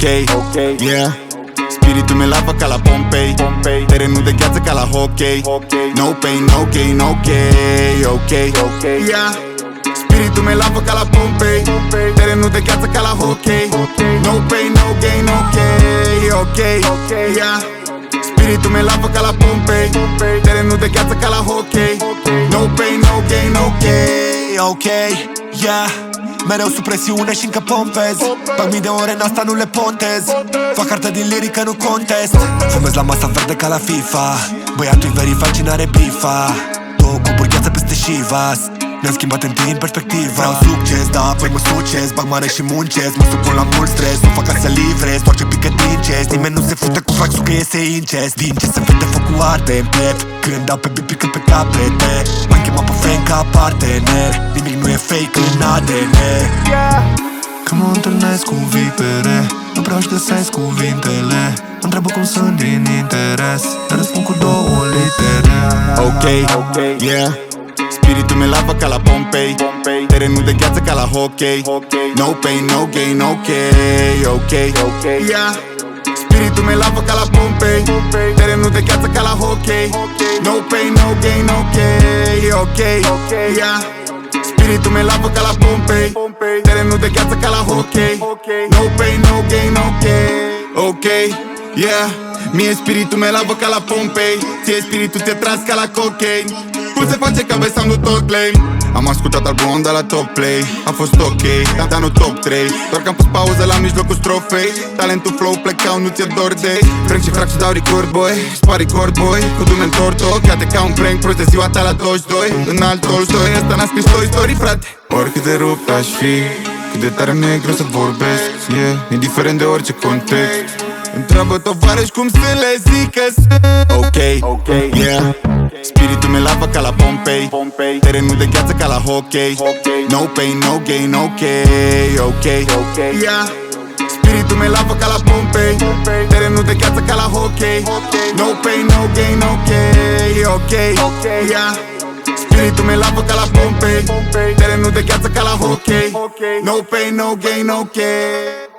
yeah. Spiritul meu lavă ca la Pompei, terenul de gheață ca la hockey. No pain, no gain, ok, yeah. Spiritul meu lavă ca la Pompei, terenul de gheață ca la hockey. No pain, no gain, ok, yeah. Spiritul meu lavă ca la Pompei, terenul de gheață ca la hockey. No pain, no gain, ok, yeah. Mereu sub presiune și încă pompez. Bag mii de ore în asta, nu le pontez. Fac carte din lirică, nu contest. Fumez la masa verde ca la FIFA. Băiatul-i verificat și n-are bifa. Două cupuri gheață peste Chivas. Ne-am schimbat în timp perspectiva. Vreau succes, da, apoi mă succes. Bag mare și muncesc, mă supun la mult stres. Nu fac ca să livrez, orice pică din chest. Nimeni nu se fute cu flaxul că iese incest. Din ce se vede focul arde în piept. Când dau pe beat pică pe capete. M-am chemat pe fan ca partener. Nimic nu e fake în ADN. Când mă întâlnesc cu vipere, nu prea își găsesc cuvintele. Mă întreabă cum sunt din interes. Le răspund cu două litere. Ok, yeah. Spiritul meu lavă ca la Pompei, terenul de gheață ca la hockey. No pain, no gain, ok, yeah. Spiritul meu lavă ca la Pompei, terenul de gheață ca la hockey. No pain, no gain, ok, yeah. Spiritul meu lavă ca la Pompei, terenul de gheață ca la hockey. No pain, no gain, ok, yeah. Mie spiritul meu lavă ca la Pompei, ție spiritul te tras ca la cocaine. Cum se face ca sound-ul tot lame? Am ascultat albumul de la top play. A fost ok, dar nu top 3. Doar că am pus pauză la mijlocul strofei. Talentul flow plecau, nu ți-e dor de Frank și frac și dau record, boy. Spar record, boy. Cu dume în torto, iate ca un prank. Prost de ziua ta la 22. În alt Tolstoi, ăsta n-a scris Toy Story, frate. Oricât de rupt aș fi, cât de tare mi-e greu să vorbesc, yeah. Indiferent de orice context. Întreabă tovarăși cum să le zică. Ok, yeah. Spiritul meu lavă ca la Pompei, terenul de gheață ca la hockey. No pain, no gain, ok, yeah. Spiritul meu lavă ca la Pompei, terenul de gheață ca la hockey. No pain, no gain, ok, yeah. Spiritul meu lavă ca la Pompei, terenul de gheață ca la hockey. No pain, no gain, ok.